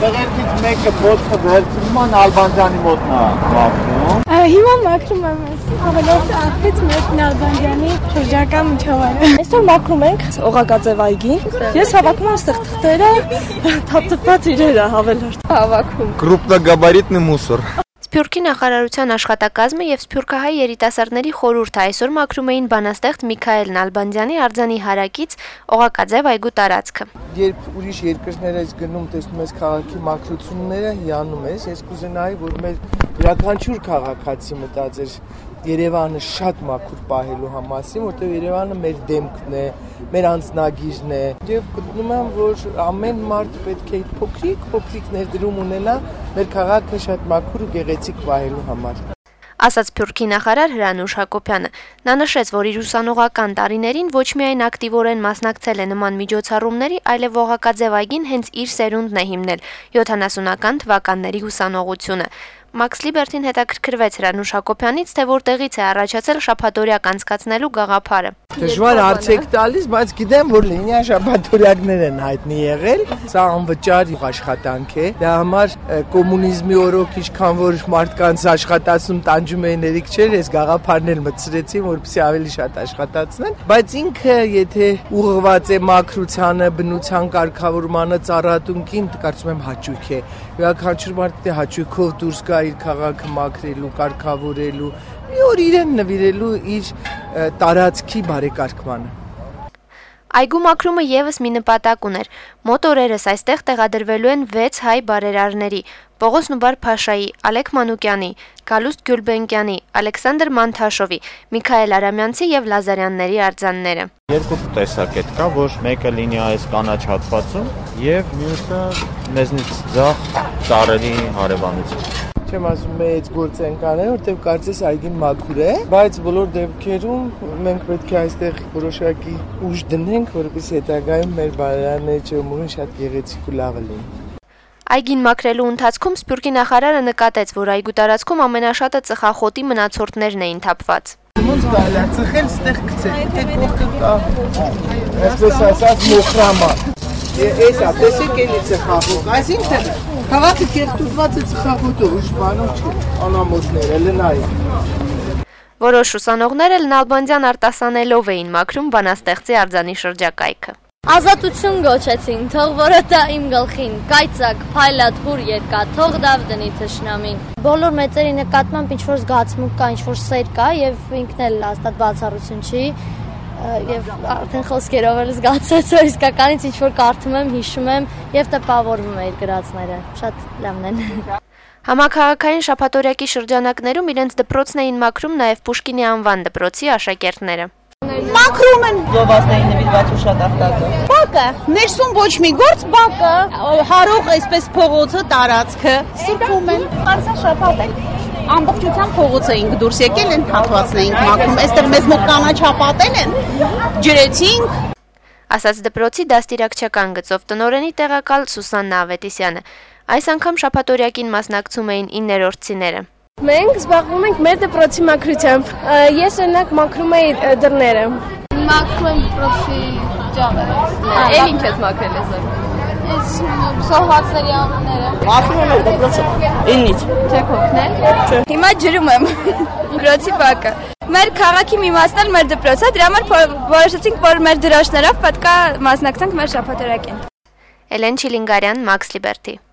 Տղերքից մեկը ոտքը վերցնում է Նալբանդյանի մոտ մաքրում։ Հիմա մաքրում եմ ավելորդ աղբից մեկ Նալբանդյանի շրջակա միջավայրը։ Այսօր մաքրում ենք Օղակաձև այգին։ Ես հավաքում եմ այստեղ թղթերը, թափթփված իրերը ավելորդ հավաքում։ Крупногабаритный мусор։ Սփյուռքի նախարարության աշխատակազմը եւ Սփյուռքահայ երիտասարդների խորհուրդը այսօր մաքրում էին բանաստեղծ Միքայել Նալբանդյանի արձանի հարակից Օղակաձև այգու տարածքը։ Երբ ուրիշ երկրներ ես գնում, տեսնում ես քաղաքի մաքրությունները, հիանում ես, ես կուզենայի, որ մեր յուրաքանչյուր քաղաքացի մտածեր Երևանը շատ մաքուր պահելու համասին, որտեղ Երևանը մեր դեմքն է, մեր անձնագիրն է, եւ գտնում եմ, որ ամեն մարդ պետք է փոքրիկ ներդրում ունենա մեր քաղաքը շատ մաքուր ու գեղեցիկ պահելու համար։ Ասաց Սփյուռքի նախարար Հրանուշ Հակոբյանը։ Նա նշեց, որ իր ուսանողական տարիներին ոչ միայն ակտիվորեն մասնակցել է նման միջոցառումների, այլև Օղակաձև այգին հենց իր սերունդն է հիմնել 70-ական թվականների ուսանողությունը։ Max Liberty-ն հետաքրքրվեց Հրանուշ Հակոբյանից, թե որտեղից է առաջացել շաբաթօրյակ անցկացնելու գաղափարը։ Դժվար հարց եք տալիս, բայց գիտեմ, որ լինյան շաբաթօրյակներ են հայտնի եղել։ Սա անվճար աշխատանք է։ Դա համար կոմունիզմի օրոք ինչքան որ մարդկանց աշխատացնում տանջում էին երիկ չէր, ես գաղափարն էլ մտցրեցի, որպեսզի ավելի շատ աշխատացնեն, բայց ինքը եթե ուղղված է մաքրությանը, բնության կարգավորմանը, ծառատունքին, կարծում եմ հաճույք է։ Յուրաքանչյուր մարդ հաճույքով դուրս գա իր քաղաքը մաքրելու, կարգավորելու, մի օր իրեն նվիրելու իր տարածքի բարեկարգմանը։ Այգու մաքրումը եւս մի նպատակ ուներ։ Մոտ օրերս այստեղ տեղադրվելու են 6 հայ բարերարների՝ Պողոս Նուբար Փաշայի, Ալեք Մանուկյանի, Գալուստ Գյուլբենկյանի, Ալեքսանդր Մանթաշովի, Միքայել Արամյանցի եւ Լազարյանների արձանները։ Երկու տեսակետ կա, որ մեկը լինի այս կանաչ հատվածում եւ մյուսը մեզնից ձախ ծառերի հարևանություն։ Չեմ ասում մեծ գործ ենք անել, որտեղ կարծես այգին մաքուր է, բայց բոլոր դեպքերում մենք պետք է այստեղ որոշակի ուժ դնենք, որպեսզի հետագայում մեր բարերարների ջերմուղին շատ գեղեցիկ ու լավը լինի։ Այգին մաքրելու ընթացքում Սփյուռքի նախարարը նկատեց, որ այգու տարածքում ամենաշատը ծխախոտի մնացորդներն էին թափված։ Ոնց կարելի է ծխել, ստեղ գցել, թե կողքը կա, այսպես ասած մոխրամա։ Էսա, տեսեք էլի ծխախոտ, այսինքն քաղաքը կեղտուտված է ծխախոտով, ուշ բանով չէ, անամոթները, լնային։ Որոշ ուսանողներ էլ Նալբանդյան արտասանելով էին մաքրում բանաստեղծի արձանի շրջակայքը։ Ազատություն գոչեցին, թող որը տա իմ գլխին, կայծակ, փայլատ, հուր երկա, թող դավ դնի թշնամին։ Բոլոր մեծերի նկատմամբ ինչ-որ զգացմունք կա, ինչ-որ սեր կա եւ ինքն էլ հաստատ բացառություն չի եւ արդեն խոսքերով էլ զգացած, որ իսկականից ինչ-որ կարդում եմ, հիշում եմ եւ տպավորվում եմ իր գրածները, շատ լավն են։ Համաքաղաքային շաբաթօրյակի շրջանակներում իրենց դպրոցն էին մաքրում նաեւ Պուշկինի անվան դպրոցի աշակերտները։ Մաքրում են զովասների նվիրված աշտարակը։ Բակը, ներսում ոչ մի գործ, բակը, հարող այսպես փողոցը, տարածքը, սրբում են։ Արսա շաբաթ է։ Ամբողջությամբ փողոցը ինք դուրս եկել են, հատվածն էինք մաքրում, այստեղ մեզ մոտ կանաչ հապատել են, ջրեցինք։ Ասաց դպրոցի դաստիարակչական գծով տնօրենի տեղակալ Սուսաննա Ավետիսյանը։ Այս անգամ շաբաթօրյակին մասնակցում էին 9-րդցիները։ Մենք զբաղվում ենք մեր դպրոցի մաքրությամբ։ Ես օրինակ մաքրում էի դռները։ Մաքրում եմ դպրոցի ջահերը։ Էլ ինչ ես մաքրել ես։ Այս սոհվածների անունները։ Մաքրում եմ դպրոցը։ Իննից։ Չեք օգնել։ Հիմա ջրում եմ դպրոցի բակը։ Մեր քաղաքի մի մասն էլ մեր դպրոցը, դրա համար որոշեցինք, որ մեր դրոշներով պետք է մասնակցենք մեր շաբաթօրյակին։ Էլեն Չիլինգարյան, Max Liberty։